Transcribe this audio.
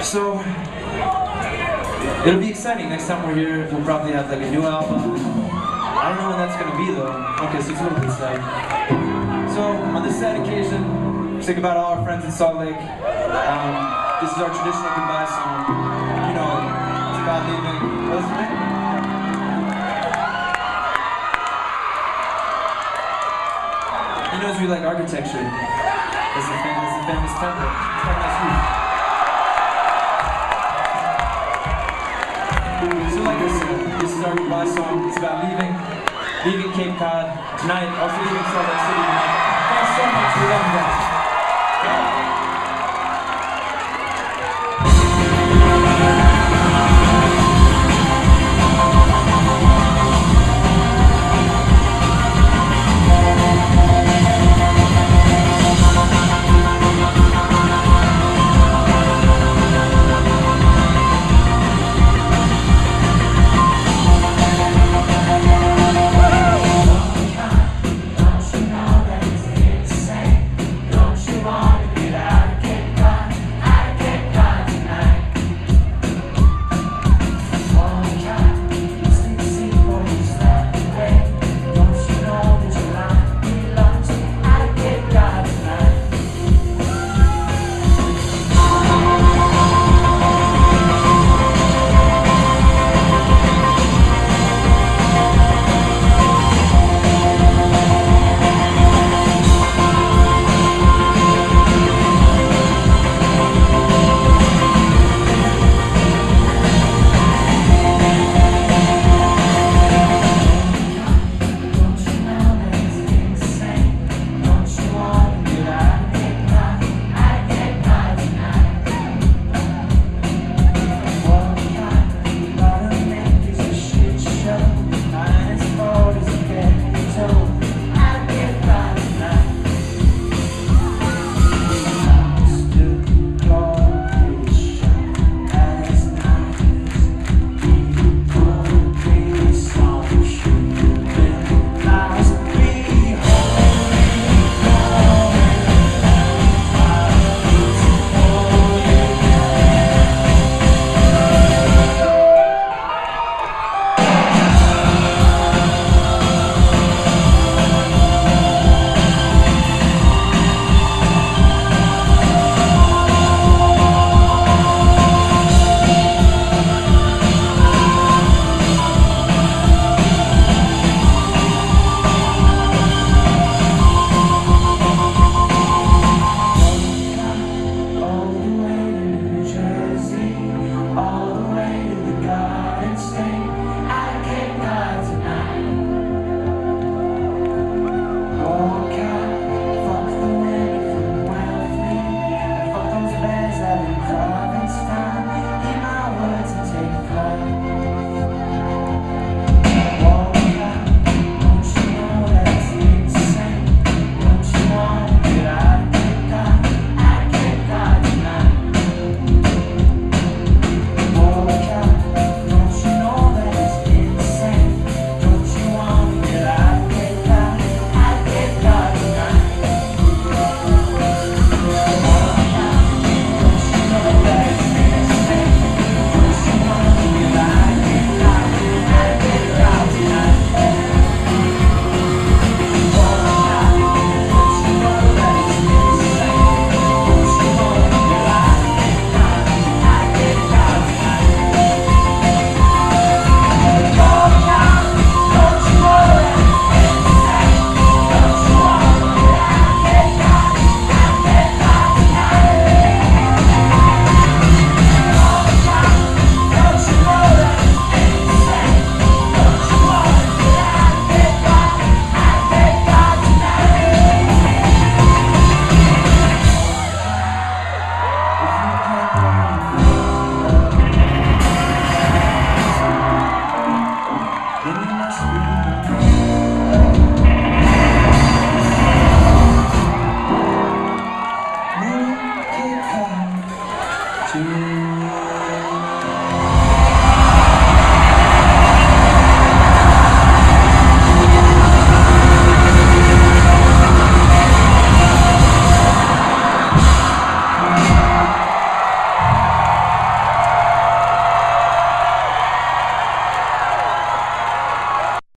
So, it'll be exciting. Next time we're here, we'll probably have like a new album. I don't know when that's gonna be though. Okay, so it's a little bit sad. So, on this sad occasion, think about all our friends in Salt Lake. This is our traditional goodbye song. You know, it's about leaving. What's the name? He knows we like architecture. That's the family's temple. It's quite nice roof. So like I said, this is our goodbye song. It's about leaving Cape Cod tonight, also leaving Salt Lake City tonight. Thanks so much, we love you guys. to